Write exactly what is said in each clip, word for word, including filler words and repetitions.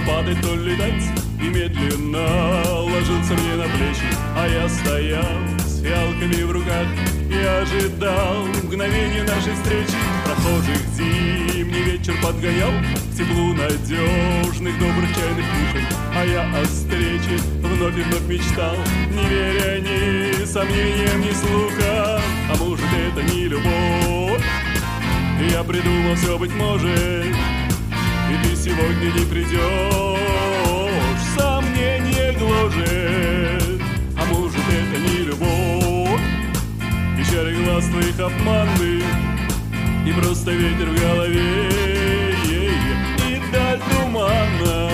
падать, то летать, и медленно ложился мне на плечи. А я стоял с фиалками в руках и ожидал мгновения нашей встречи. Прохожих зимний вечер подгонял к теплу надежных добрых чайных кухонь. А я о встрече вновь и вновь мечтал, не веря ни сомнениям, ни слухам. А может, это не любовь? Я придумал все, быть может, и ты сегодня не придешь. Сомнение гложет, а может, это не любовь? И чары глаз твоих обманных, и просто ветер в голове, и даль тумана.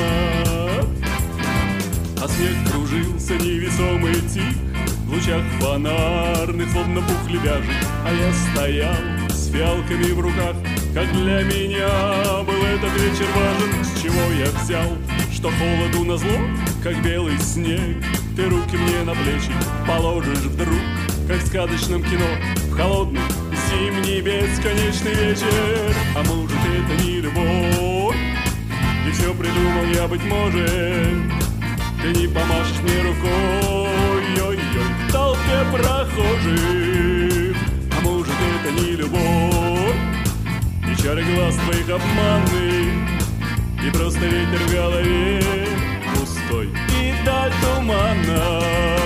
А снег кружился невесомый тих в лучах фонарных, словно пух лебяжий. А я стоял с фиалками в руках. Как для меня был этот вечер важен. С чего я взял, что холоду назло, как белый снег, ты руки мне на плечи положишь вдруг, как в сказочном кино, в холодный зимний бесконечный вечер. А может, это не любовь? И все придумал я, быть может, ты не помашешь мне рукой, ой-ой, в толпе прохожих. А может, это не любовь? И чары глаз твоих обманных, и просто ветер в голове пустой, и даль тумана.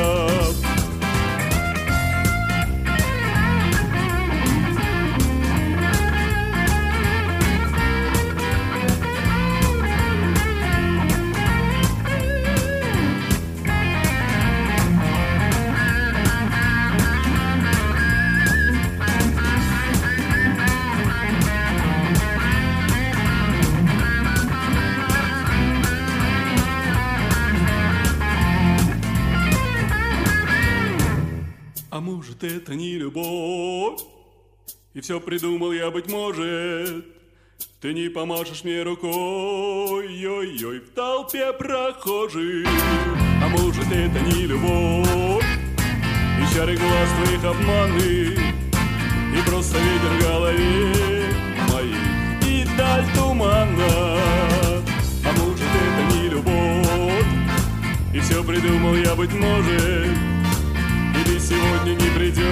А может, это не любовь? И все придумал я, быть может, ты не помашешь мне рукой, ой-ой, в толпе прохожих. А может, это не любовь? И чары глаз твоих обманных, и просто ветер в голове моей, и даль тумана. А может, это не любовь? И все придумал я, быть может, и ты сегодня не придешь.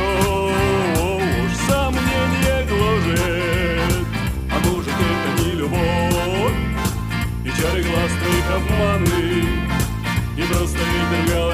Сомнение гложет, а может, это не любовь? И чары глаз твоих обманных, и просто ветер в голове.